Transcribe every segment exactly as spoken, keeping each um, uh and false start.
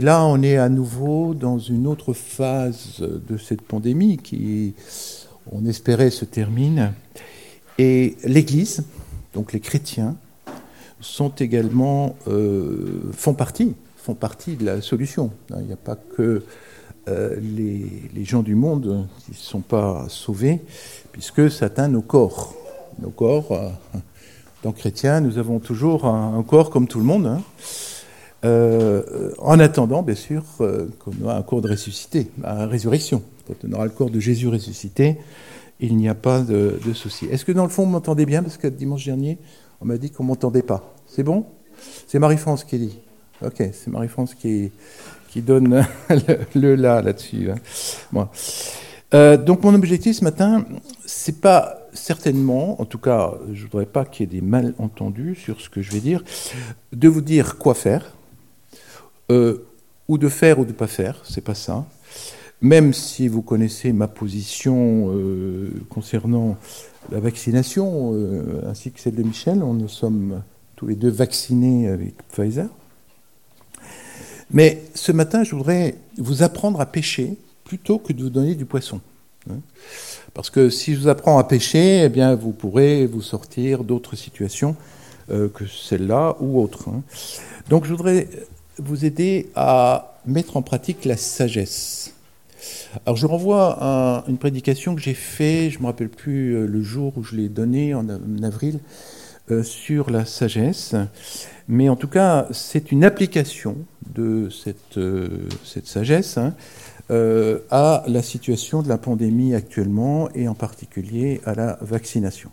Là, on est à nouveau dans une autre phase de cette pandémie qui, on espérait, se termine. Et l'Église, donc les chrétiens, sont également, euh, font partie, font partie de la solution. Il n'y a pas que euh, les, les gens du monde qui ne sont pas sauvés, puisque ça atteint nos corps. Nos corps, euh, en tant que chrétiens, nous avons toujours un, un corps comme tout le monde, hein. Euh, en attendant, bien sûr, euh, qu'on aura un corps de ressuscité, la résurrection. Quand on aura le corps de Jésus ressuscité, il n'y a pas de, de souci. Est-ce que dans le fond, vous m'entendez bien? Parce que dimanche dernier, on m'a dit qu'on ne m'entendait pas. C'est bon? C'est Marie-France qui dit. Ok, c'est Marie-France qui, qui donne le, le là, là-dessus. Hein. Bon. Euh, donc mon objectif ce matin, c'est pas certainement, en tout cas, je voudrais pas qu'il y ait des malentendus sur ce que je vais dire, de vous dire quoi faire, Euh, ou de faire ou de ne pas faire, c'est pas ça. Même si vous connaissez ma position euh, concernant la vaccination, euh, ainsi que celle de Michel, on nous sommes tous les deux vaccinés avec Pfizer. Mais ce matin, je voudrais vous apprendre à pêcher plutôt que de vous donner du poisson. Parce que si je vous apprends à pêcher, eh bien, vous pourrez vous sortir d'autres situations euh, que celle-là ou autres. Donc je voudrais vous aider à mettre en pratique la sagesse. Alors je renvoie à une prédication que j'ai faite, je ne me rappelle plus le jour où je l'ai donnée, en avril, euh, sur la sagesse. Mais en tout cas, c'est une application de cette, euh, cette sagesse hein, euh, à la situation de la pandémie actuellement et en particulier à la vaccination.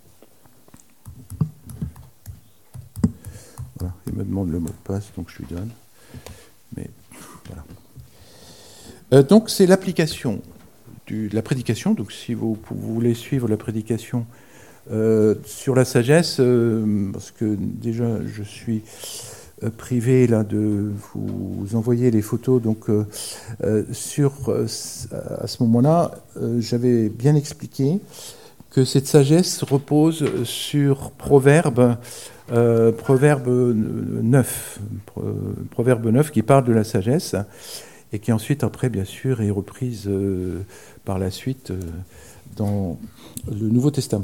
Voilà, il me demande le mot de passe, donc je lui donne. Mais voilà. Euh, donc c'est l'application du, de la prédication. Donc si vous, vous voulez suivre la prédication euh, sur la sagesse, euh, parce que déjà je suis euh, privé là de vous envoyer les photos. Donc euh, euh, sur euh, à ce moment-là, euh, j'avais bien expliqué que cette sagesse repose sur Proverbe. Euh, proverbe neuf, Proverbe neuf qui parle de la sagesse et qui ensuite, après, bien sûr, est reprise euh, par la suite euh, dans le Nouveau Testament.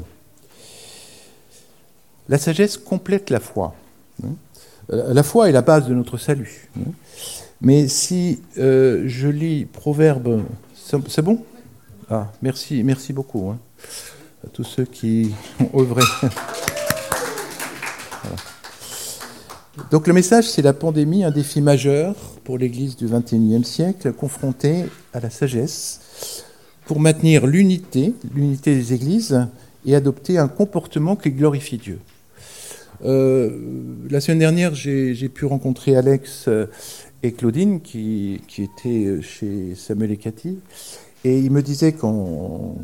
La sagesse complète la foi. Hein. La foi est la base de notre salut. Hein. Mais si euh, je lis Proverbe... C'est bon? Ah, merci, merci beaucoup hein, à tous ceux qui ont œuvré. Voilà. Donc le message, c'est la pandémie, un défi majeur pour l'Église du vingt et unième siècle, confrontée à la sagesse, pour maintenir l'unité, l'unité des Églises, et adopter un comportement qui glorifie Dieu. Euh, la semaine dernière, j'ai, j'ai pu rencontrer Alex et Claudine, qui, qui étaient chez Samuel et Cathy, et ils me disaient qu'en...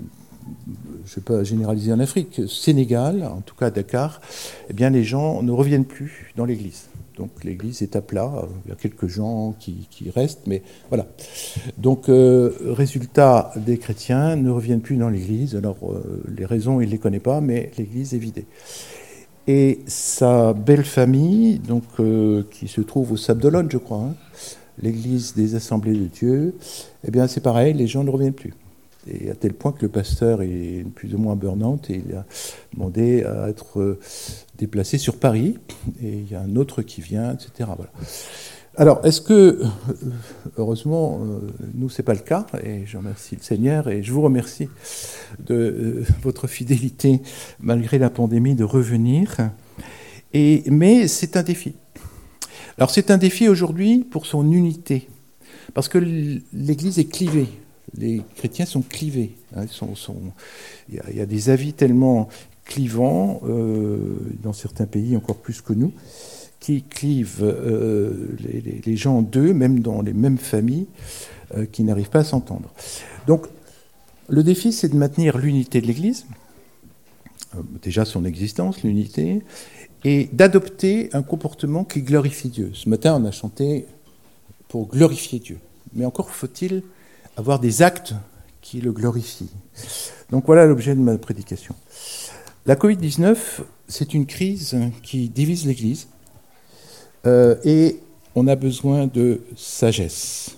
je ne vais pas généraliser en Afrique, Sénégal, en tout cas Dakar, eh bien les gens ne reviennent plus dans l'église. Donc l'église est à plat, il y a quelques gens qui, qui restent, mais voilà. Donc, euh, résultat, des chrétiens ne reviennent plus dans l'église. Alors, euh, les raisons, il ne les connaît pas, mais l'église est vidée. Et sa belle famille, donc, euh, qui se trouve au Sable d'Olonne, je crois, hein, l'église des Assemblées de Dieu, eh bien c'est pareil, les gens ne reviennent plus. Et à tel point que le pasteur est plus ou moins burn-out et il a demandé à être déplacé sur Paris. Et il y a un autre qui vient, et cetera. Voilà. Alors, est-ce que, heureusement, nous, ce n'est pas le cas, et je remercie le Seigneur, et je vous remercie de votre fidélité, malgré la pandémie, de revenir. Et, mais c'est un défi. Alors, c'est un défi aujourd'hui pour son unité, parce que l'Église est clivée. Les chrétiens sont clivés. Hein, sont, sont, il, y a, il y a des avis tellement clivants, euh, dans certains pays encore plus que nous, qui clivent euh, les, les, les gens en deux, même dans les mêmes familles, euh, qui n'arrivent pas à s'entendre. Donc, le défi, c'est de maintenir l'unité de l'Église, euh, déjà son existence, l'unité, et d'adopter un comportement qui glorifie Dieu. Ce matin, on a chanté pour glorifier Dieu. Mais encore faut-il avoir des actes qui le glorifient. Donc voilà l'objet de ma prédication. La covid dix-neuf, c'est une crise qui divise l'Église. Euh, et on a besoin de sagesse.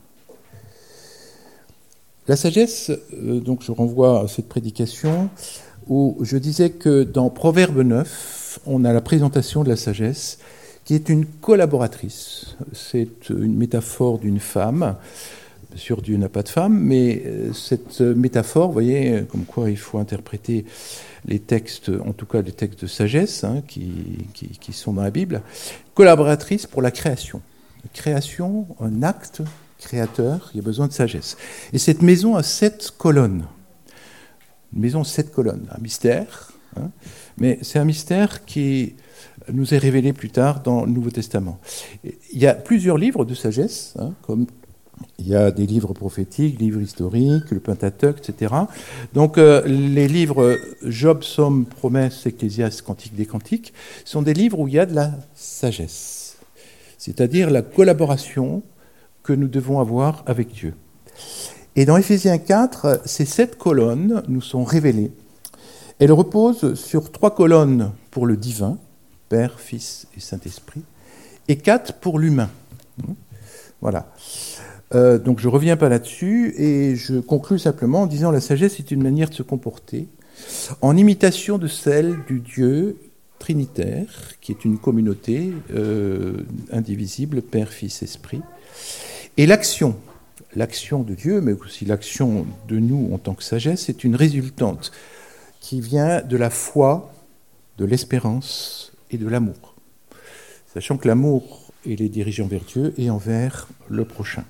La sagesse, euh, donc je renvoie à cette prédication, où je disais que dans Proverbe neuf, on a la présentation de la sagesse, qui est une collaboratrice. C'est une métaphore d'une femme. Bien sûr, Dieu n'a pas de femme, mais cette métaphore, vous voyez, comme quoi il faut interpréter les textes, en tout cas les textes de sagesse, hein, qui, qui, qui sont dans la Bible, collaboratrice pour la création. La création, un acte créateur, il y a besoin de sagesse. Et cette maison a sept colonnes. Une maison, sept colonnes, un mystère, hein, mais c'est un mystère qui nous est révélé plus tard dans le Nouveau Testament. Il y a plusieurs livres de sagesse, hein, comme il y a des livres prophétiques, livres historiques, le Pentateuque, et cetera. Donc euh, les livres Job, Psaume, Promesses, Ecclésiaste, Cantique des Cantiques sont des livres où il y a de la sagesse, c'est-à-dire la collaboration que nous devons avoir avec Dieu. Et dans Éphésiens quatre, ces sept colonnes nous sont révélées. Elles reposent sur trois colonnes pour le divin, Père, Fils et Saint-Esprit, et quatre pour l'humain. Voilà. Euh, donc je ne reviens pas là-dessus et je conclus simplement en disant que la sagesse est une manière de se comporter en imitation de celle du Dieu trinitaire, qui est une communauté euh, indivisible, Père, Fils, Esprit. Et l'action, l'action de Dieu, mais aussi l'action de nous en tant que sagesse, est une résultante qui vient de la foi, de l'espérance et de l'amour. Sachant que l'amour est les dirigeants vers Dieu et envers le prochain.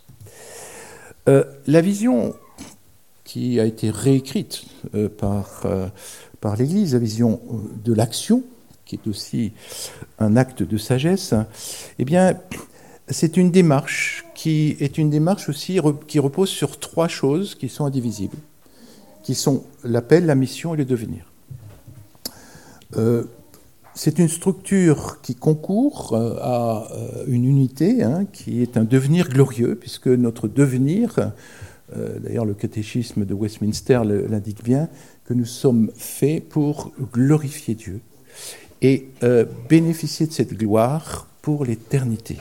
Euh, la vision qui a été réécrite euh, par, euh, par l'Église, la vision de l'action, qui est aussi un acte de sagesse, eh bien, c'est une démarche qui est une démarche aussi qui repose sur trois choses qui sont indivisibles, qui sont l'appel, la mission et le devenir. Euh, c'est une structure qui concourt à une unité, hein, qui est un devenir glorieux, puisque notre devenir, euh, d'ailleurs le catéchisme de Westminster l'indique bien, que nous sommes faits pour glorifier Dieu et euh, bénéficier de cette gloire pour l'éternité.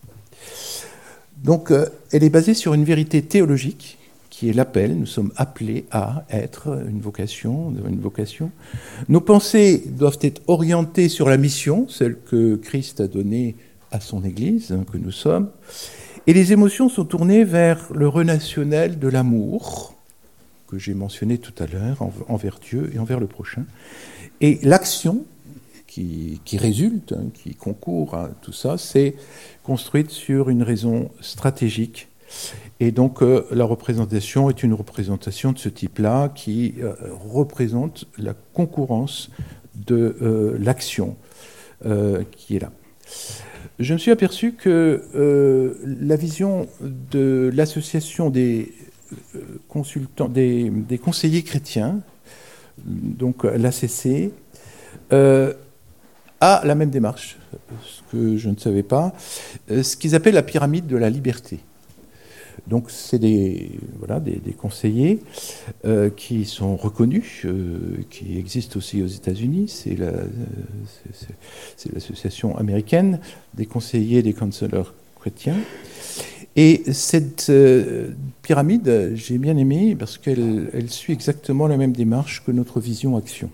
Donc, euh, elle est basée sur une vérité théologique, qui est l'appel. Nous sommes appelés à être une vocation, une vocation. Nos pensées doivent être orientées sur la mission, celle que Christ a donnée à son Église, hein, que nous sommes. Et les émotions sont tournées vers le relationnel de l'amour, que j'ai mentionné tout à l'heure, envers Dieu et envers le prochain. Et l'action qui, qui résulte, hein, qui concourt à tout ça, c'est construite sur une raison stratégique. Et donc euh, la représentation est une représentation de ce type-là qui euh, représente la concurrence de euh, l'action euh, qui est là. Je me suis aperçu que euh, la vision de l'association des euh, consultants, des, des conseillers chrétiens, donc l'A C C, euh, a la même démarche, ce que je ne savais pas, ce qu'ils appellent la pyramide de la liberté. Donc c'est des, voilà, des, des conseillers euh, qui sont reconnus, euh, qui existent aussi aux États-Unis. C'est, la, c'est, c'est l'association américaine des conseillers, des counselors chrétiens. Et cette euh, pyramide, j'ai bien aimé parce qu'elle elle suit exactement la même démarche que notre vision action.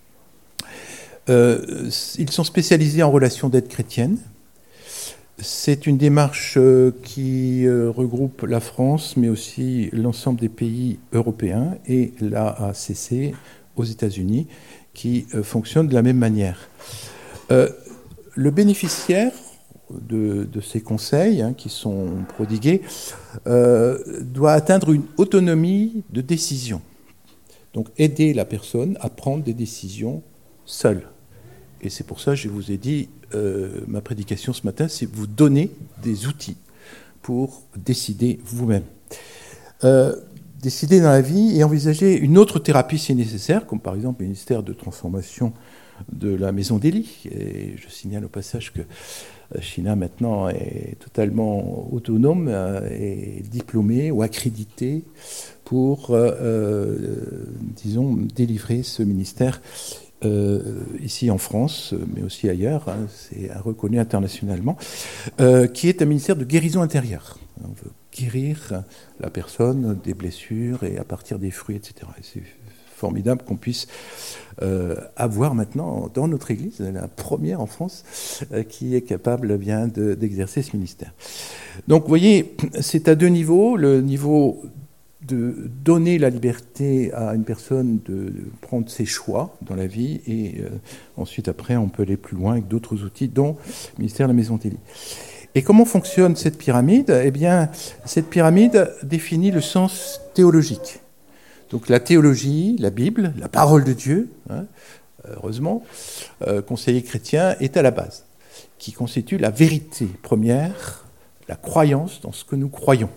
Euh, ils sont spécialisés en relations d'aide chrétienne. C'est une démarche qui regroupe la France, mais aussi l'ensemble des pays européens et l'A A C C aux États-Unis, qui fonctionne de la même manière. Euh, le bénéficiaire de, de ces conseils, hein, qui sont prodigués, euh, doit atteindre une autonomie de décision. Donc aider la personne à prendre des décisions seule. Et c'est pour ça que je vous ai dit, euh, ma prédication ce matin, c'est vous donner des outils pour décider vous-même. Euh, décider dans la vie et envisager une autre thérapie si nécessaire, comme par exemple le ministère de transformation de la Maison d'Élie. Et je signale au passage que China maintenant est totalement autonome et diplômée ou accréditée pour, euh, disons, délivrer ce ministère euh, ici en France, mais aussi ailleurs, hein, c'est reconnu internationalement, euh, qui est un ministère de guérison intérieure. On veut guérir la personne des blessures et à partir des fruits, et cetera. Et c'est formidable qu'on puisse euh, avoir maintenant dans notre Église, la première en France, euh, qui est capable bien de, d'exercer ce ministère. Donc vous voyez, c'est à deux niveaux. Le niveau de donner la liberté à une personne de prendre ses choix dans la vie, et euh, ensuite après on peut aller plus loin avec d'autres outils, dont le ministère de la Maison Téli. Et comment fonctionne cette pyramide ? Eh bien, cette pyramide définit le sens théologique. Donc la théologie, la Bible, la parole de Dieu, hein, heureusement, euh, conseiller chrétien, est à la base, qui constitue la vérité première, la croyance dans ce que nous croyons,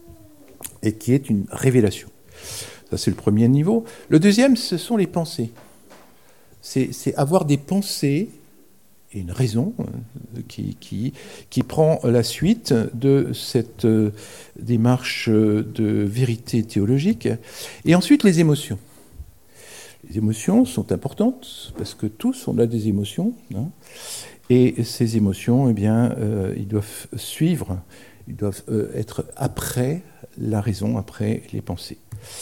et qui est une révélation. Ça, c'est le premier niveau. Le deuxième, ce sont les pensées. C'est, c'est avoir des pensées et une raison euh, qui, qui, qui prend la suite de cette euh, démarche de vérité théologique. Et ensuite, les émotions. Les émotions sont importantes, parce que tous, on a des émotions. Hein, et ces émotions, eh bien, euh, ils doivent suivre, ils doivent euh, être après la raison, après les pensées.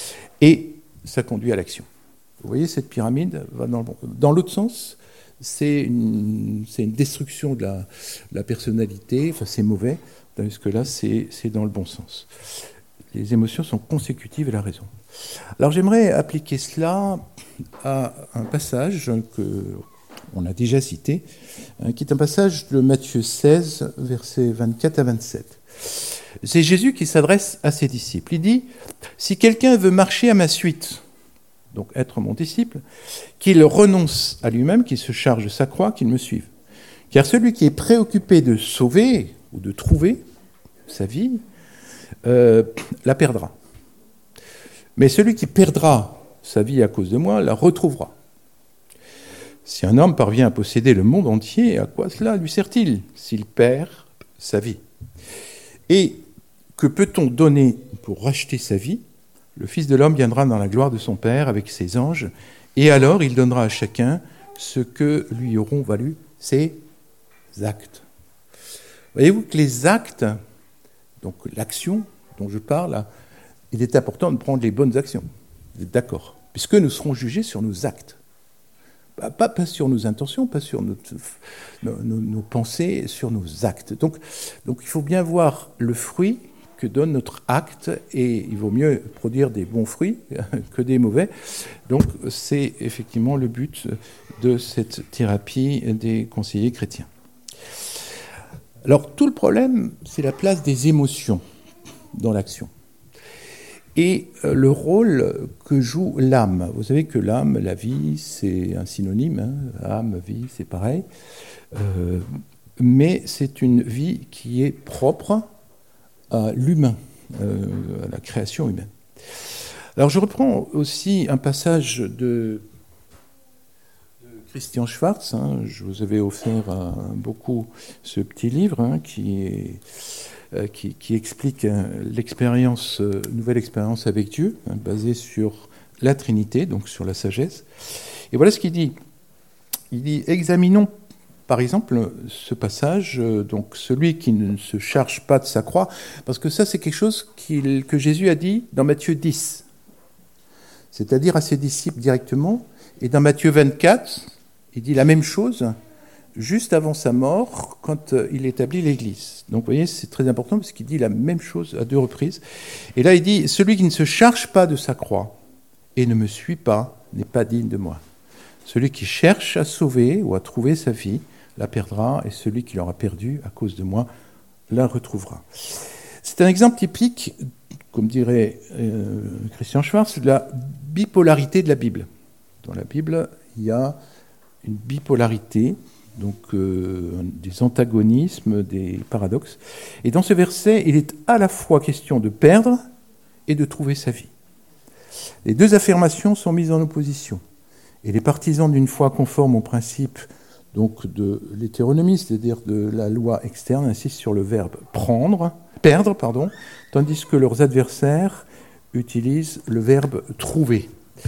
Et ça conduit à l'action. Vous voyez, cette pyramide va dans, le bon. Dans l'autre sens, c'est une, c'est une destruction de la, de la personnalité, enfin c'est mauvais, tandis que là, c'est, c'est dans le bon sens. Les émotions sont consécutives à la raison. Alors j'aimerais appliquer cela à un passage qu'on a déjà cité, hein, qui est un passage de Matthieu seize, versets vingt-quatre à vingt-sept. C'est Jésus qui s'adresse à ses disciples. Il dit « Si quelqu'un veut marcher à ma suite, donc être mon disciple, qu'il renonce à lui-même, qu'il se charge de sa croix, qu'il me suive. Car celui qui est préoccupé de sauver ou de trouver sa vie, euh, la perdra. Mais celui qui perdra sa vie à cause de moi, la retrouvera. Si un homme parvient à posséder le monde entier, à quoi cela lui sert-il s'il perd sa vie ? Et que peut-on donner pour racheter sa vie ? Le Fils de l'homme viendra dans la gloire de son Père avec ses anges, et alors il donnera à chacun ce que lui auront valu ses actes. Voyez-vous que les actes, donc l'action dont je parle, il est important de prendre les bonnes actions. Vous êtes d'accord ? Puisque nous serons jugés sur nos actes. Pas, pas, pas sur nos intentions, pas sur notre, nos, nos, nos pensées, sur nos actes. Donc, donc il faut bien voir le fruit que donne notre acte, et il vaut mieux produire des bons fruits que des mauvais. Donc c'est effectivement le but de cette thérapie des conseillers chrétiens. Alors tout le problème, c'est la place des émotions dans l'action. Et le rôle que joue l'âme. Vous savez que l'âme, la vie, c'est un synonyme. Hein, âme, vie, c'est pareil. Euh, mais c'est une vie qui est propre à l'humain, euh, à la création humaine. Alors je reprends aussi un passage de, de Christian Schwarz. Hein, je vous avais offert euh, beaucoup ce petit livre hein, qui, est, euh, qui, qui explique hein, l'expérience, euh, nouvelle expérience avec Dieu, hein, basée sur la Trinité, donc sur la sagesse. Et voilà ce qu'il dit. Il dit « Examinons par exemple, ce passage, donc celui qui ne se charge pas de sa croix, parce que ça c'est quelque chose qu'il, que Jésus a dit dans Matthieu dix, c'est-à-dire à ses disciples directement, et dans Matthieu vingt-quatre, il dit la même chose juste avant sa mort, quand il établit l'Église. Donc vous voyez, c'est très important parce qu'il dit la même chose à deux reprises. Et là il dit, celui qui ne se charge pas de sa croix et ne me suit pas n'est pas digne de moi. Celui qui cherche à sauver ou à trouver sa vie, la perdra, et celui qui l'aura perdue à cause de moi la retrouvera. C'est un exemple typique, comme dirait euh, Christian Schwarz, de la bipolarité de la Bible. Dans la Bible, il y a une bipolarité, donc euh, des antagonismes, des paradoxes. Et dans ce verset, il est à la fois question de perdre et de trouver sa vie. Les deux affirmations sont mises en opposition. Et les partisans d'une foi conforme au principe donc de l'hétéronomie, c'est-à-dire de la loi externe, insistent sur le verbe prendre, perdre, pardon, tandis que leurs adversaires utilisent le verbe trouver.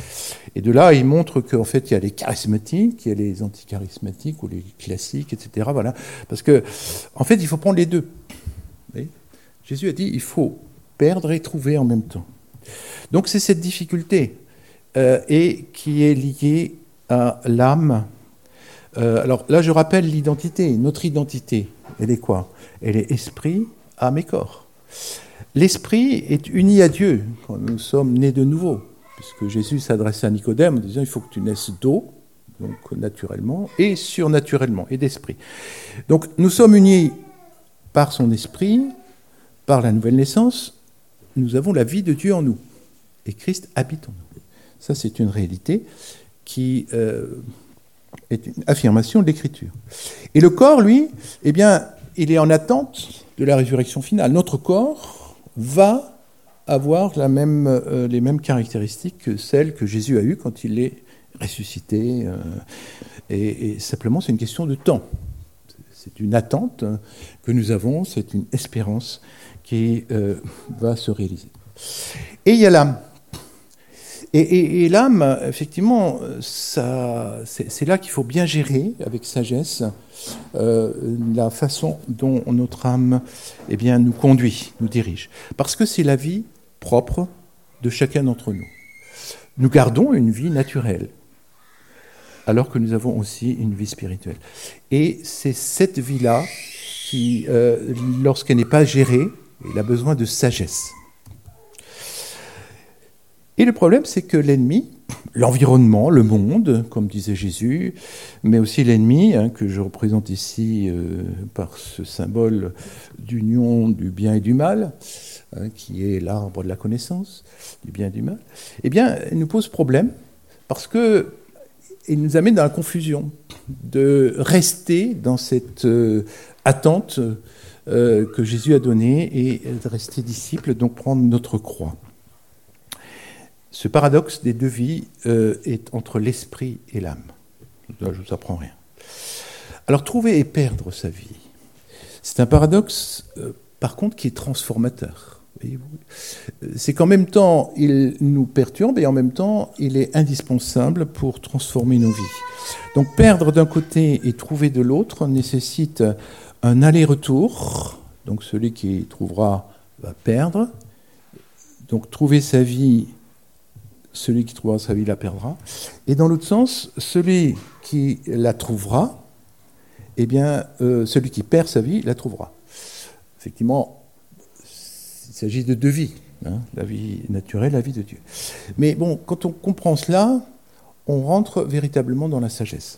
Et de là, il montre qu'en fait, il y a les charismatiques, il y a les anticharismatiques ou les classiques, et cetera. Voilà. Parce que, en fait, il faut prendre les deux. Vous voyez ? Jésus a dit, il faut perdre et trouver en même temps. Donc, c'est cette difficulté euh, et qui est liée à l'âme. Euh, alors là, je rappelle l'identité. Notre identité, elle est quoi ? Elle est esprit, âme et corps. L'esprit est uni à Dieu quand nous sommes nés de nouveau, puisque Jésus s'adresse à Nicodème en disant « il faut que tu naisses d'eau », donc naturellement, et surnaturellement, et d'esprit. Donc nous sommes unis par son esprit, par la nouvelle naissance, nous avons la vie de Dieu en nous, et Christ habite en nous. Ça, c'est une réalité qui euh, est une affirmation de l'Écriture. Et le corps, lui, eh bien, il est en attente de la résurrection finale. Notre corps va avoir la même, euh, les mêmes caractéristiques que celles que Jésus a eues quand il est ressuscité. Euh, et, et simplement, c'est une question de temps. C'est une attente que nous avons, c'est une espérance qui euh, va se réaliser. Et il y a l'âme. Et, et, et l'âme, effectivement, ça, c'est, c'est là qu'il faut bien gérer avec sagesse euh, la façon dont notre âme eh bien, nous conduit, nous dirige. Parce que c'est la vie propre de chacun d'entre nous. Nous gardons une vie naturelle, alors que nous avons aussi une vie spirituelle. Et c'est cette vie-là qui, euh, lorsqu'elle n'est pas gérée, elle a besoin de sagesse. Et le problème, c'est que l'ennemi, l'environnement, le monde, comme disait Jésus, mais aussi l'ennemi, hein, que je représente ici euh, par ce symbole d'union du bien et du mal, hein, qui est l'arbre de la connaissance, du bien et du mal, eh bien, il nous pose problème, parce que il nous amène dans la confusion, de rester dans cette euh, attente euh, que Jésus a donnée et de rester disciple, donc prendre notre croix. Ce paradoxe des deux vies euh, est entre l'esprit et l'âme. Là, je ne vous apprends rien. Alors, trouver et perdre sa vie, c'est un paradoxe, euh, par contre, qui est transformateur. Voyez-vous ? C'est qu'en même temps, il nous perturbe et en même temps, il est indispensable pour transformer nos vies. Donc, perdre d'un côté et trouver de l'autre nécessite un aller-retour. Donc, celui qui trouvera va perdre. Donc, trouver sa vie... Celui qui trouvera sa vie la perdra. Et dans l'autre sens, celui qui la trouvera, eh bien, euh, celui qui perd sa vie la trouvera. Effectivement, il s'agit de deux vies, hein, la vie naturelle, la vie de Dieu. Mais bon, quand on comprend cela, on rentre véritablement dans la sagesse.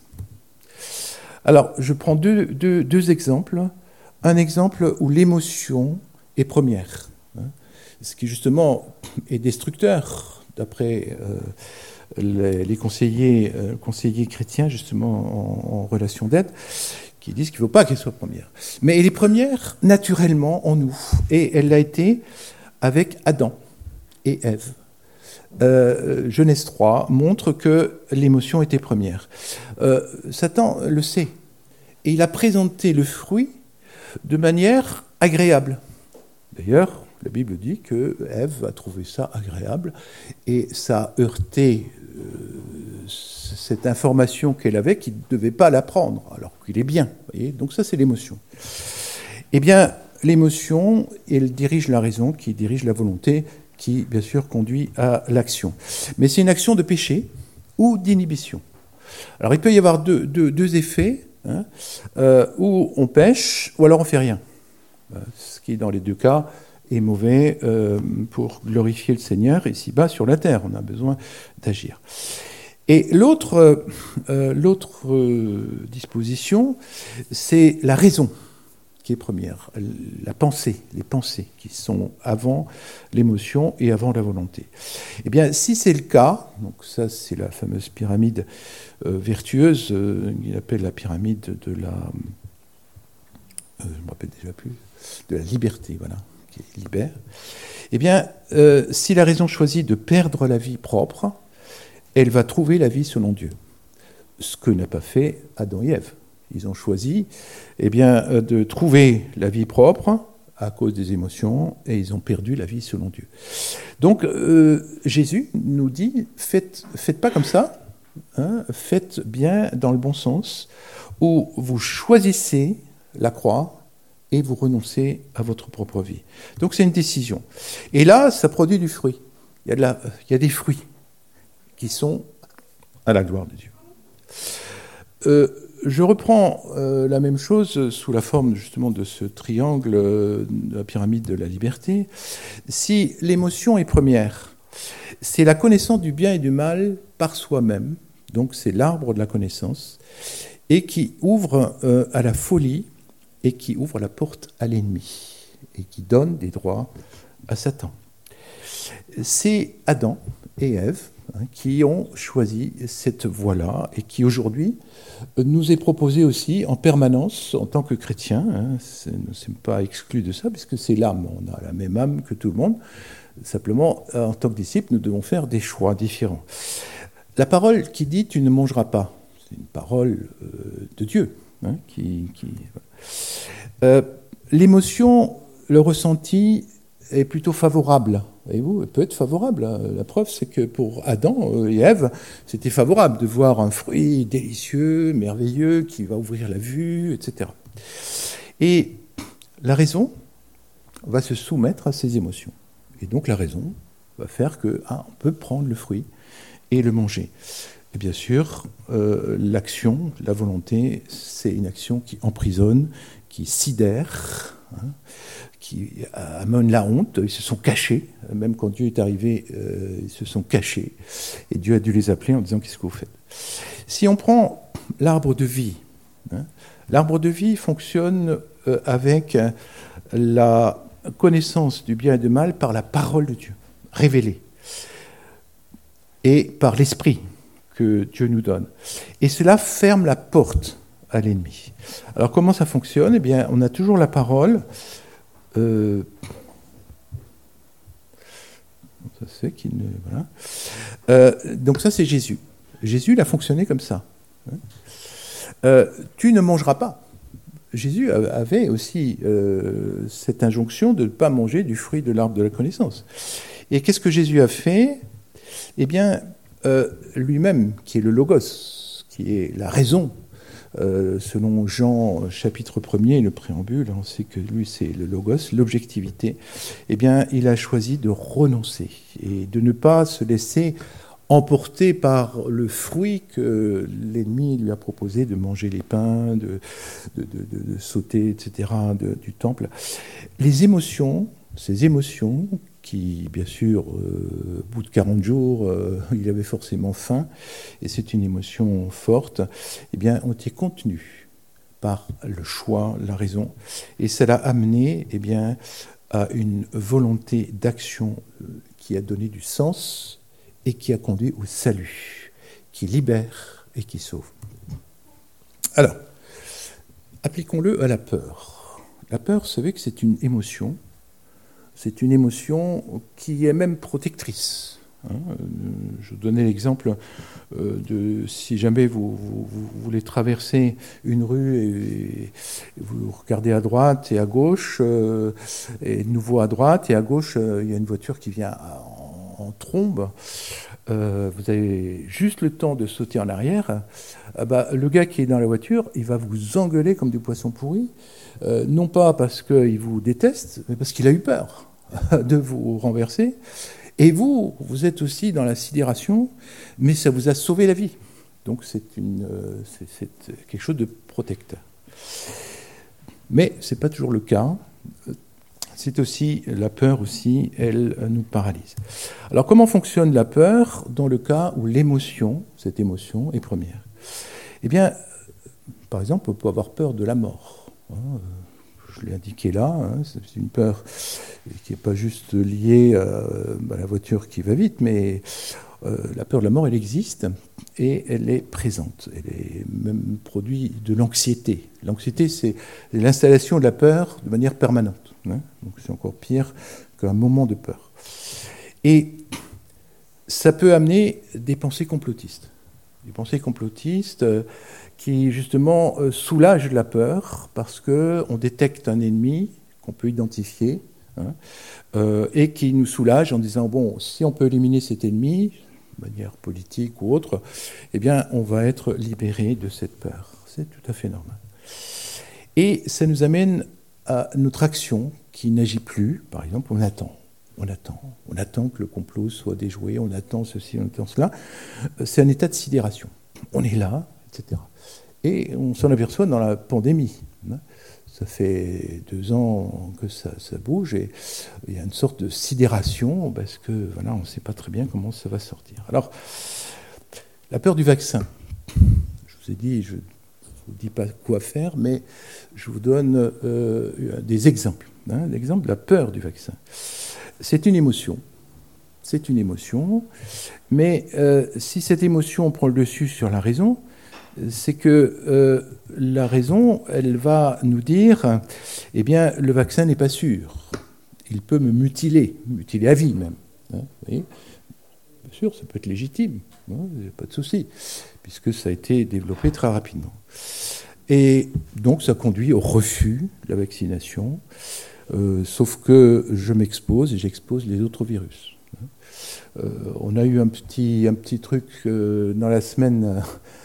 Alors, je prends deux, deux, deux exemples. Un exemple où l'émotion est première, hein, ce qui justement est destructeur. D'après euh, les, les conseillers, euh, conseillers chrétiens, justement, en, en relation d'aide, qui disent qu'il ne faut pas qu'elle soit première. Mais elle est première naturellement en nous. Et elle l'a été avec Adam et Ève. Euh, Genèse trois montre que l'émotion était première. Euh, Satan le sait. Et il a présenté le fruit de manière agréable. D'ailleurs, la Bible dit que Ève a trouvé ça agréable et ça a heurté euh, cette information qu'elle avait qui ne devait pas l'apprendre, alors qu'il est bien. Vous voyez ? Donc ça, c'est l'émotion. Eh bien, l'émotion, elle dirige la raison, qui dirige la volonté, qui, bien sûr, conduit à l'action. Mais c'est une action de péché ou d'inhibition. Alors, il peut y avoir deux, deux, deux effets, hein, euh, où on pêche ou alors on ne fait rien. Ce qui, dans les deux cas, est mauvais euh, pour glorifier le Seigneur ici-bas sur la terre. On a besoin d'agir. Et l'autre, euh, l'autre euh, disposition, c'est la raison qui est première, la pensée, les pensées qui sont avant l'émotion et avant la volonté. Eh bien, si c'est le cas, donc ça c'est la fameuse pyramide euh, vertueuse, euh, qu'il appelle la pyramide de la, euh, je ne me rappelle déjà plus, de la liberté, voilà. Qui libère, eh bien, euh, si la raison choisit de perdre la vie propre, elle va trouver la vie selon Dieu. Ce que n'a pas fait Adam et Ève. Ils ont choisi eh bien, de trouver la vie propre à cause des émotions et ils ont perdu la vie selon Dieu. Donc euh, Jésus nous dit, faites, faites pas comme ça, hein, faites bien dans le bon sens, où vous choisissez la croix et vous renoncez à votre propre vie. Donc c'est une décision. Et là, ça produit du fruit. Il y a, de la, il y a des fruits qui sont à la gloire de Dieu. Euh, je reprends euh, la même chose sous la forme justement de ce triangle euh, de la pyramide de la liberté. Si l'émotion est première, c'est la connaissance du bien et du mal par soi-même, donc c'est l'arbre de la connaissance, et qui ouvre euh, à la folie et qui ouvre la porte à l'ennemi et qui donne des droits à Satan. C'est Adam et Ève hein, qui ont choisi cette voie-là et qui aujourd'hui nous est proposée aussi en permanence en tant que chrétiens. Hein, c'est, c'est pas exclu de ça puisque c'est l'âme, on a la même âme que tout le monde. Simplement, en tant que disciples, nous devons faire des choix différents. La parole qui dit « tu ne mangeras pas », c'est une parole euh, de Dieu. Hein, qui, qui, euh, l'émotion, le ressenti est plutôt favorable. Voyez-vous, elle peut être favorable. La preuve, c'est que pour Adam et Ève, c'était favorable de voir un fruit délicieux, merveilleux, qui va ouvrir la vue, et cetera. Et la raison va se soumettre à ces émotions. Et donc la raison va faire que ah, on peut prendre le fruit et le manger. Et bien sûr, euh, l'action, la volonté, c'est une action qui emprisonne, qui sidère, hein, qui amène la honte. Ils se sont cachés, même quand Dieu est arrivé, euh, ils se sont cachés. Et Dieu a dû les appeler en disant « qu'est-ce que vous faites ?» Si on prend l'arbre de vie, hein, l'arbre de vie fonctionne euh, avec la connaissance du bien et du mal par la parole de Dieu, révélée, et par l'esprit que Dieu nous donne. Et cela ferme la porte à l'ennemi. Alors comment ça fonctionne ? Eh bien, on a toujours la parole. Euh, ça c'est qu'il ne, voilà. Euh, donc ça c'est Jésus. Jésus il a fonctionné comme ça. Euh, tu ne mangeras pas. Jésus avait aussi euh, cette injonction de ne pas manger du fruit de l'arbre de la connaissance. Et qu'est-ce que Jésus a fait ? Eh bien, euh, lui-même, qui est le Logos, qui est la raison, euh, selon Jean, chapitre premier, le préambule, on sait que lui, c'est le Logos, l'objectivité, eh bien, il a choisi de renoncer et de ne pas se laisser emporté par le fruit que l'ennemi lui a proposé de manger les pains, de, de, de, de, de sauter, et cetera, de, du temple. Les émotions, ces émotions qui, bien sûr, euh, au bout de quarante jours, euh, il avait forcément faim, et c'est une émotion forte, eh bien, ont été contenues par le choix, la raison, et ça l'a amené eh bien, à une volonté d'action qui a donné du sens et qui a conduit au salut, qui libère et qui sauve. Alors, appliquons-le à la peur. La peur, vous savez que c'est une émotion, c'est une émotion qui est même protectrice. Hein, je vous donnais l'exemple euh, de si jamais vous, vous, vous voulez traverser une rue et, et vous regardez à droite et à gauche, euh, et de nouveau à droite et à gauche, euh, il y a une voiture qui vient en, en trombe. Euh, vous avez juste le temps de sauter en arrière. Ah bah, le gars qui est dans la voiture, il va vous engueuler comme du poisson pourri, euh, non pas parce qu'il vous déteste, mais parce qu'il a eu peur de vous renverser. Et vous, vous êtes aussi dans la sidération, mais ça vous a sauvé la vie. Donc c'est, une, c'est, c'est quelque chose de protecteur. Mais ce n'est pas toujours le cas. C'est aussi, la peur aussi, elle nous paralyse. Alors comment fonctionne la peur dans le cas où l'émotion, cette émotion, est première ? Eh bien, par exemple, on peut avoir peur de la mort. Je l'ai indiqué là, hein, c'est une peur qui n'est pas juste liée à la voiture qui va vite, mais euh, la peur de la mort, elle existe et elle est présente. Elle est même produit de l'anxiété. L'anxiété, c'est l'installation de la peur de manière permanente. Hein, donc c'est encore pire qu'un moment de peur. Et ça peut amener des pensées complotistes. Des pensées complotistes euh, qui, justement, euh, soulagent la peur parce qu'on détecte un ennemi qu'on peut identifier, hein, euh, et qui nous soulage en disant, bon, si on peut éliminer cet ennemi, de manière politique ou autre, eh bien, on va être libéré de cette peur. C'est tout à fait normal. Et ça nous amène à notre action qui n'agit plus. Par exemple, on attend. On attend. On attend que le complot soit déjoué. On attend ceci, on attend cela. C'est un état de sidération. On est là, et cetera. Et on s'en aperçoit dans la pandémie. Ça fait deux ans que ça, ça bouge et il y a une sorte de sidération parce que voilà, on ne sait pas très bien comment ça va sortir. Alors, la peur du vaccin. Je vous ai dit, je ne vous dis pas quoi faire, mais je vous donne euh, des exemples. Hein, l'exemple de la peur du vaccin. C'est une émotion. C'est une émotion. Mais euh, si cette émotion prend le dessus sur la raison, c'est que euh, la raison, elle va nous dire, eh bien, le vaccin n'est pas sûr. Il peut me mutiler, mutiler à vie même. Hein, vous voyez ? Bien sûr, ça peut être légitime, hein, pas de souci, puisque ça a été développé très rapidement. Et donc, ça conduit au refus de la vaccination, euh, sauf que je m'expose et j'expose les autres virus. Euh, on a eu un petit, un petit truc euh, dans la semaine...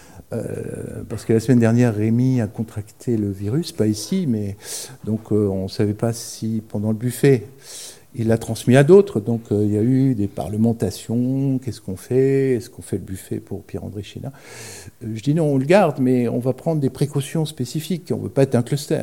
Euh, parce que la semaine dernière, Rémi a contracté le virus, pas ici, mais donc euh, on ne savait pas si pendant le buffet, il l'a transmis à d'autres. Donc euh, il y a eu des parlementations, qu'est-ce qu'on fait ? Est-ce qu'on fait le buffet pour Pierre-André Chénin ? euh, Je dis non, on le garde, mais on va prendre des précautions spécifiques. On ne veut pas être un cluster.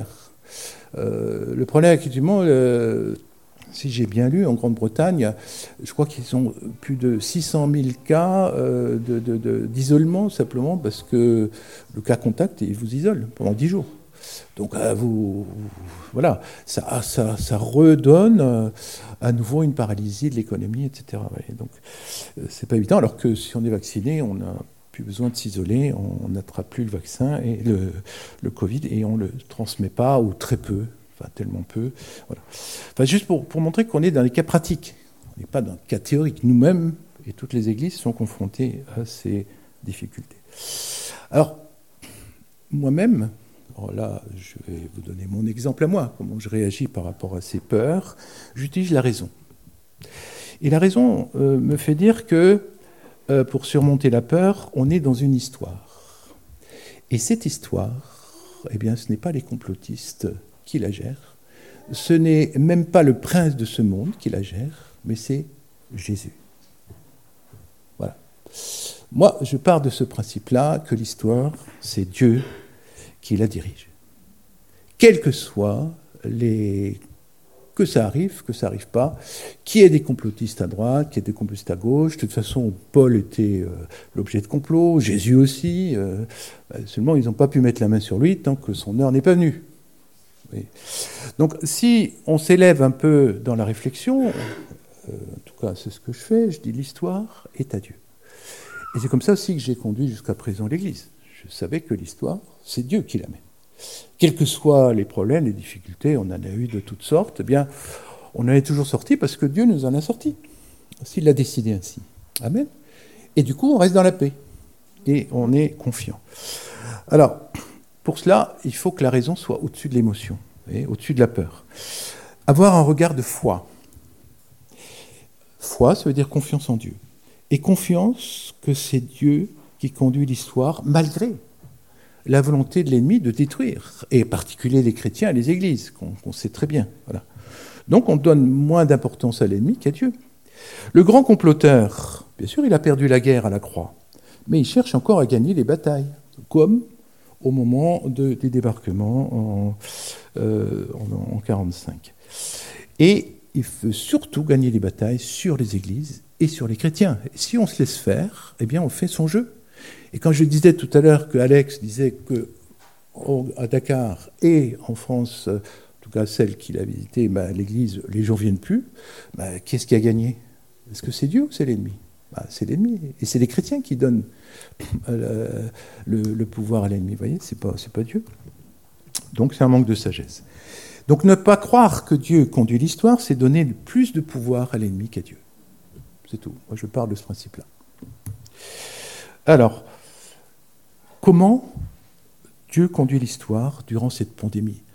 Euh, le problème, actuellement, euh, si j'ai bien lu, en Grande-Bretagne, je crois qu'ils ont plus de six cent mille cas euh, de, de, de, d'isolement, simplement parce que le cas contact, il vous isole pendant dix jours. Donc, euh, vous, vous, voilà, ça, ça, ça redonne euh, à nouveau une paralysie de l'économie, et cetera. Ouais, donc, euh, c'est pas évident, alors que si on est vacciné, on n'a plus besoin de s'isoler, on n'attrape plus le vaccin et le, le Covid et on ne le transmet pas, ou très peu. Enfin, tellement peu. Voilà. Enfin, juste pour, pour montrer qu'on est dans les cas pratiques. On n'est pas dans le cas théorique. Nous-mêmes, et toutes les églises, sont confrontées à ces difficultés. Alors, moi-même, alors là, je vais vous donner mon exemple à moi, comment je réagis par rapport à ces peurs. J'utilise la raison. Et la raison euh, me fait dire que, euh, pour surmonter la peur, on est dans une histoire. Et cette histoire, eh bien, ce n'est pas les complotistes qui la gère. Ce n'est même pas le prince de ce monde qui la gère, mais c'est Jésus. Voilà. Moi, je pars de ce principe-là que l'histoire, c'est Dieu qui la dirige. Quels que soient les... que ça arrive, que ça n'arrive pas, qu'il y ait des complotistes à droite, qu'il y ait des complotistes à gauche. De toute façon, Paul était euh, l'objet de complot, Jésus aussi. Euh, seulement, ils n'ont pas pu mettre la main sur lui tant que son heure n'est pas venue. Oui. Donc, si on s'élève un peu dans la réflexion, euh, en tout cas, c'est ce que je fais, je dis l'histoire est à Dieu. Et c'est comme ça aussi que j'ai conduit jusqu'à présent l'Église. Je savais que l'histoire, c'est Dieu qui l'amène. Quels que soient les problèmes, les difficultés, on en a eu de toutes sortes, eh bien, on en est toujours sorti parce que Dieu nous en a sortis. S'il l'a décidé ainsi. Amen. Et du coup, on reste dans la paix. Et on est confiant. Alors, pour cela, il faut que la raison soit au-dessus de l'émotion, et au-dessus de la peur. Avoir un regard de foi. Foi, ça veut dire confiance en Dieu. Et confiance que c'est Dieu qui conduit l'histoire, malgré la volonté de l'ennemi de détruire, et en particulier les chrétiens et les églises, qu'on, qu'on sait très bien. Voilà. Donc on donne moins d'importance à l'ennemi qu'à Dieu. Le grand comploteur, bien sûr, il a perdu la guerre à la croix, mais il cherche encore à gagner les batailles, comme au moment de, des débarquements en, euh, en, en mille neuf cent quarante-cinq. Et il veut surtout gagner les batailles sur les églises et sur les chrétiens. Et si on se laisse faire, eh bien on fait son jeu. Et quand je disais tout à l'heure que Alex disait qu'à Dakar et en France, en tout cas celle qu'il a visitée, bah, l'église, les gens ne viennent plus, bah, qu'est-ce qui a gagné ? Est-ce que c'est Dieu ou c'est l'ennemi ? Bah, c'est l'ennemi. Et c'est les chrétiens qui donnent euh, le, le pouvoir à l'ennemi. Vous voyez, c'est pas, c'est pas Dieu. Donc c'est un manque de sagesse. Donc ne pas croire que Dieu conduit l'histoire, c'est donner plus de pouvoir à l'ennemi qu'à Dieu. C'est tout. Moi, je pars de ce principe-là. Alors, comment Dieu conduit l'histoire durant cette pandémie ?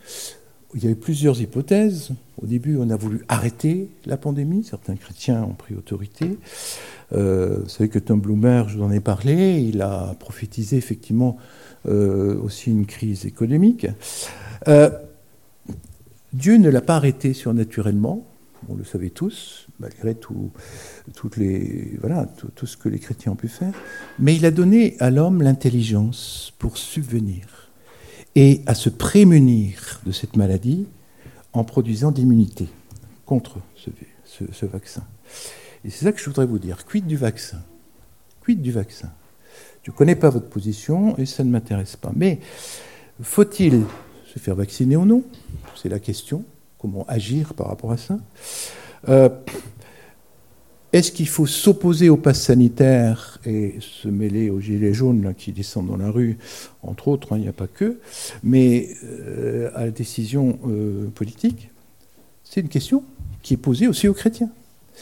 il y a eu plusieurs hypothèses. Au début, on a voulu arrêter la pandémie. Certains chrétiens ont pris autorité. Euh, vous savez que Tom Bloomer, je vous en ai parlé, il a prophétisé effectivement euh, aussi une crise économique. Euh, Dieu ne l'a pas arrêté surnaturellement, on le savait tous, malgré tout, toutes les, voilà, tout, tout ce que les chrétiens ont pu faire, mais il a donné à l'homme l'intelligence pour subvenir et à se prémunir de cette maladie en produisant d'immunité contre ce, ce, ce vaccin. Et c'est ça que je voudrais vous dire. Quid du vaccin ? Quid du vaccin ? Je ne connais pas votre position et ça ne m'intéresse pas. Mais faut-il se faire vacciner ou non ? C'est la question. Comment agir par rapport à ça ? euh, Est-ce qu'il faut s'opposer au pass sanitaire et se mêler aux gilets jaunes là, qui descendent dans la rue, entre autres, hein, il n'y a pas que, mais euh, à la décision euh, politique ? C'est une question qui est posée aussi aux chrétiens.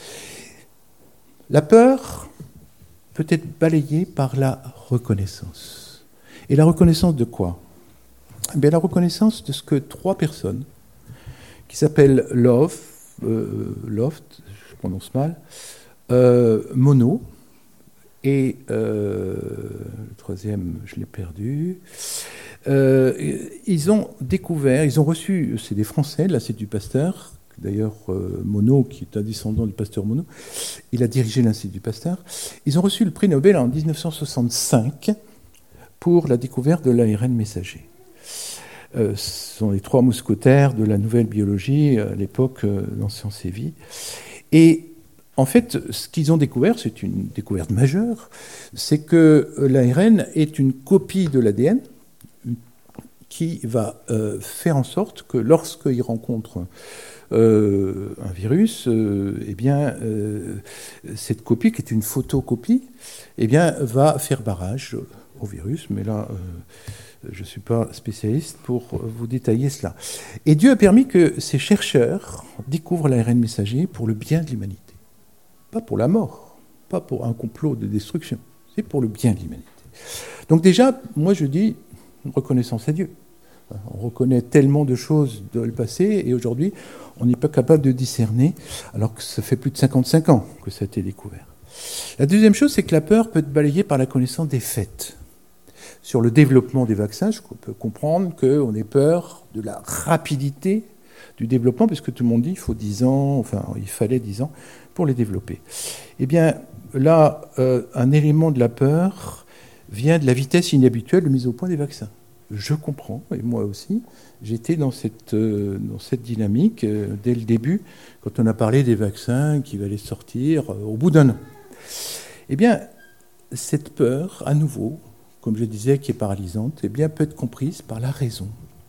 La peur peut être balayée par la reconnaissance. Et la reconnaissance de quoi ? Eh bien, la reconnaissance de ce que trois personnes, qui s'appellent Love, euh, Loft, je prononce mal, euh, Mono, et euh, le troisième, je l'ai perdu, euh, ils ont découvert, ils ont reçu, c'est des Français, là c'est du Pasteur. D'ailleurs, euh, Monod, qui est un descendant du pasteur Monod, il a dirigé l'Institut Pasteur. Ils ont reçu le prix Nobel en dix-neuf cent soixante-cinq pour la découverte de l'A R N messager. Euh, ce sont les trois mousquetaires de la nouvelle biologie, à l'époque, euh, l'ancien Séville. Et en fait, ce qu'ils ont découvert, c'est une découverte majeure, c'est que l'A R N est une copie de l'A D N qui va euh, faire en sorte que lorsqu'ils rencontrent Euh, un virus, euh, eh bien, euh, cette copie, qui est une photocopie, eh bien, va faire barrage au virus. Mais là, euh, je ne suis pas spécialiste pour vous détailler cela. Et Dieu a permis que ces chercheurs découvrent l'A R N messager pour le bien de l'humanité. Pas pour la mort, pas pour un complot de destruction. C'est pour le bien de l'humanité. Donc déjà, moi je dis, reconnaissance à Dieu. On reconnaît tellement de choses dans le passé et aujourd'hui, on n'est pas capable de discerner, alors que ça fait plus de cinquante-cinq ans que ça a été découvert. La deuxième chose, c'est que la peur peut être balayée par la connaissance des faits. Sur le développement des vaccins, je peux comprendre qu'on ait peur de la rapidité du développement, parce que tout le monde dit qu'il faut dix ans, enfin, il fallait dix ans pour les développer. Eh bien, là, euh, un élément de la peur vient de la vitesse inhabituelle de mise au point des vaccins. Je comprends, et moi aussi, j'étais dans cette, euh, dans cette dynamique euh, dès le début, quand on a parlé des vaccins qui allaient sortir euh, au bout d'un an. Eh bien, cette peur, à nouveau, comme je disais, qui est paralysante, eh bien, peut être comprise par la raison.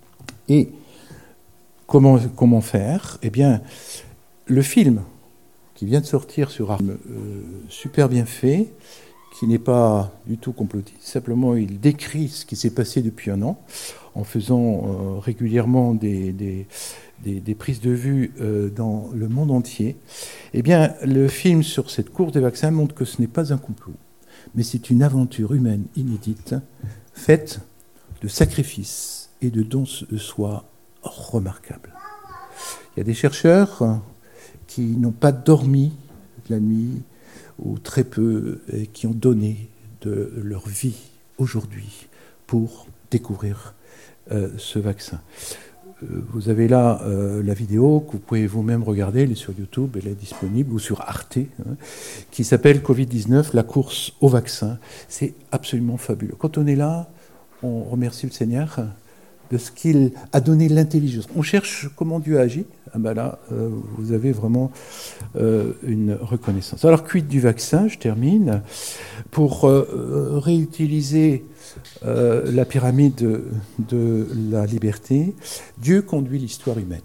Et comment, comment faire ? Eh bien, le film qui vient de sortir sur Arte, euh, super bien fait, qui n'est pas du tout complotiste, simplement il décrit ce qui s'est passé depuis un an, en faisant euh, régulièrement des, des, des, des prises de vue euh, dans le monde entier. Eh bien, le film sur cette course des vaccins montre que ce n'est pas un complot, mais c'est une aventure humaine inédite, faite de sacrifices et de dons de soi remarquables. Il y a des chercheurs qui n'ont pas dormi la nuit, ou très peu, et qui ont donné de leur vie aujourd'hui pour découvrir euh, ce vaccin. Euh, vous avez là euh, la vidéo que vous pouvez vous-même regarder, elle est sur YouTube, elle est disponible, ou sur Arte, hein, qui s'appelle covid dix-neuf, la course au vaccin. C'est absolument fabuleux. Quand on est là, on remercie le Seigneur de ce qu'il a donné l'intelligence. On cherche comment Dieu agit. Ah ben là, euh, vous avez vraiment euh, une reconnaissance. Alors, quid du vaccin ? Je termine. Pour euh, réutiliser euh, la pyramide de, de la liberté, Dieu conduit l'histoire humaine.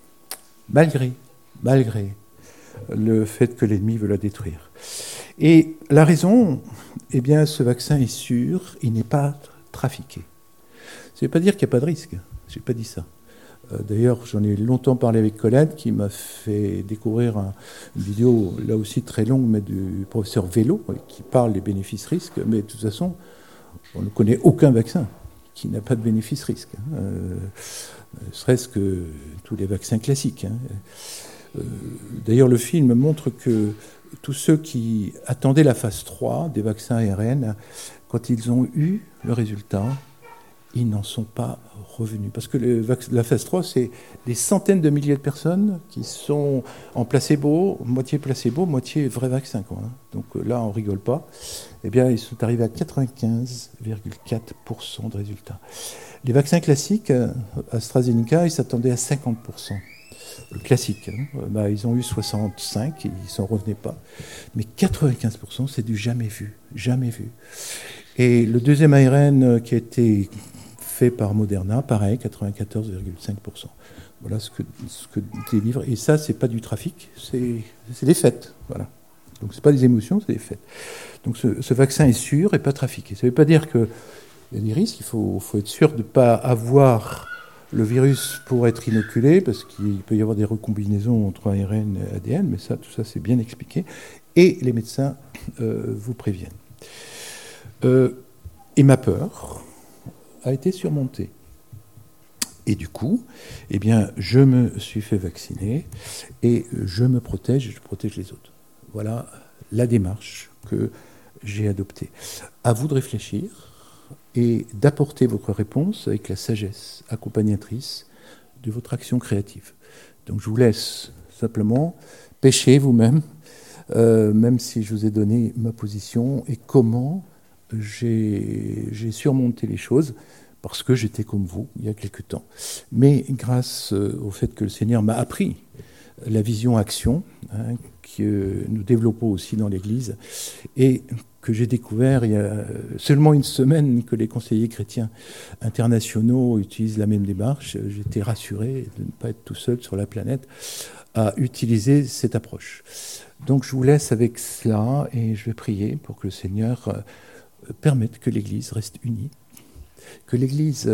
Malgré, malgré le fait que l'ennemi veut la détruire. Et la raison, eh bien, ce vaccin est sûr, il n'est pas trafiqué. Ça ne veut pas dire qu'il n'y a pas de risque. Je n'ai pas dit ça. Euh, d'ailleurs, j'en ai longtemps parlé avec Colette, qui m'a fait découvrir un, une vidéo, là aussi très longue, mais du professeur Vélo, qui parle des bénéfices-risques. Mais de toute façon, on ne connaît aucun vaccin qui n'a pas de bénéfice-risque. Hein. Euh, serait-ce que tous les vaccins classiques. Hein. Euh, d'ailleurs, le film montre que tous ceux qui attendaient la phase trois des vaccins A R N, quand ils ont eu le résultat, ils n'en sont pas revenus. Parce que le, la phase trois, c'est des centaines de milliers de personnes qui sont en placebo, moitié placebo, moitié vrai vaccin. Quoi, hein. Donc là, on ne rigole pas. Eh bien, ils sont arrivés à quatre-vingt-quinze virgule quatre pour cent de résultats. Les vaccins classiques, AstraZeneca, ils s'attendaient à cinquante pour cent. Le classique, hein. Bah, ils ont eu soixante-cinq, ils ne s'en revenaient pas. Mais quatre-vingt-quinze pour cent, c'est du jamais vu, jamais vu. Et le deuxième A R N qui a été fait par Moderna, pareil, quatre-vingt-quatorze virgule cinq pour cent. Voilà ce que, ce que délivre. Et ça, c'est pas du trafic, c'est, c'est des faits. Voilà. Donc c'est pas des émotions, c'est des faits. Donc ce, ce vaccin est sûr et pas trafiqué. Ça ne veut pas dire qu'il y a des risques, il faut, faut être sûr de ne pas avoir le virus pour être inoculé, parce qu'il peut y avoir des recombinaisons entre A R N et A D N, mais ça, tout ça, c'est bien expliqué. Et les médecins euh, vous préviennent. Euh, et ma peur a été surmontée. Et du coup, eh bien, je me suis fait vacciner et je me protège et je protège les autres. Voilà la démarche que j'ai adoptée. À vous de réfléchir et d'apporter votre réponse avec la sagesse accompagnatrice de votre action créative. Donc je vous laisse simplement pêcher vous-même, euh, même si je vous ai donné ma position et comment j'ai, j'ai surmonté les choses, parce que j'étais comme vous il y a quelque temps. Mais grâce au fait que le Seigneur m'a appris la vision action, hein, que nous développons aussi dans l'Église, et que j'ai découvert il y a seulement une semaine que les conseillers chrétiens internationaux utilisent la même démarche. J'étais rassuré de ne pas être tout seul sur la planète à utiliser cette approche. Donc je vous laisse avec cela et je vais prier pour que le Seigneur permette que l'Église reste unie, que l'Église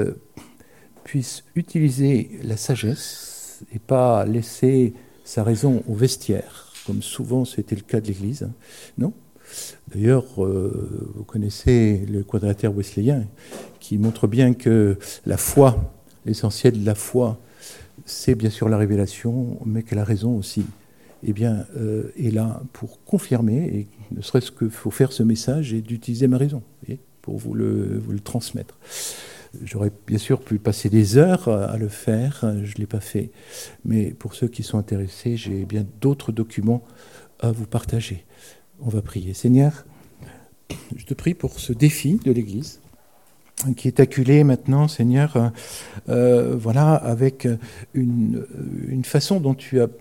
puisse utiliser la sagesse et pas laisser sa raison au vestiaire, comme souvent c'était le cas de l'Église. Non. D'ailleurs, euh, vous connaissez le quadrilatère wesleyen, qui montre bien que la foi, l'essentiel de la foi, c'est bien sûr la révélation, mais que la raison aussi, eh bien, euh, est là pour confirmer, et ne serait-ce qu'il faut faire ce message et d'utiliser ma raison, voyez, pour vous le, vous le transmettre. J'aurais bien sûr pu passer des heures à le faire, je ne l'ai pas fait, mais pour ceux qui sont intéressés, j'ai bien d'autres documents à vous partager. On va prier. Seigneur, je te prie pour ce défi de l'Église qui est acculé maintenant, Seigneur, euh, voilà, avec une, une façon dont tu as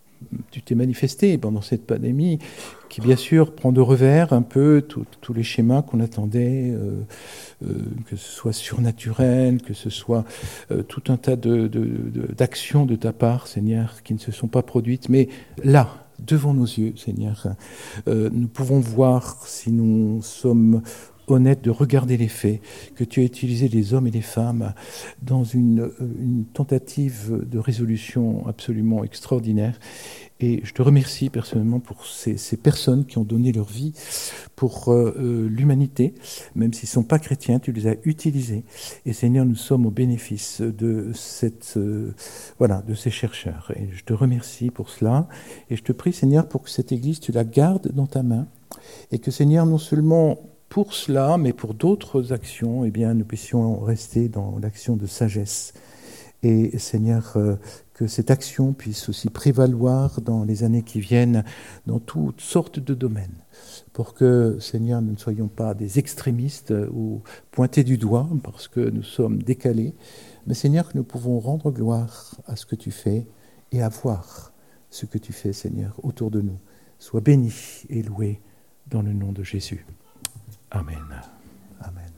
tu t'es manifesté pendant cette pandémie, qui bien sûr prend de revers un peu tous les schémas qu'on attendait, euh, euh, que ce soit surnaturel, que ce soit euh, tout un tas de, de, de, d'actions de ta part, Seigneur, qui ne se sont pas produites. Mais là, devant nos yeux, Seigneur, euh, nous pouvons voir, si nous sommes honnête de regarder les faits, que tu as utilisé les hommes et les femmes dans une, une tentative de résolution absolument extraordinaire. Et je te remercie personnellement pour ces, ces personnes qui ont donné leur vie pour euh, l'humanité, même s'ils ne sont pas chrétiens, tu les as utilisés. Et Seigneur, nous sommes au bénéfice de, cette, euh, voilà, de ces chercheurs. Et je te remercie pour cela. Et je te prie, Seigneur, pour que cette Église, tu la gardes dans ta main. Et que, Seigneur, non seulement pour cela, mais pour d'autres actions, eh bien, nous puissions rester dans l'action de sagesse. Et Seigneur, euh, que cette action puisse aussi prévaloir dans les années qui viennent, dans toutes sortes de domaines, pour que, Seigneur, nous ne soyons pas des extrémistes ou pointés du doigt parce que nous sommes décalés, mais Seigneur, que nous pouvons rendre gloire à ce que tu fais et à voir ce que tu fais, Seigneur, autour de nous. Sois béni et loué dans le nom de Jésus. Amen. Amen.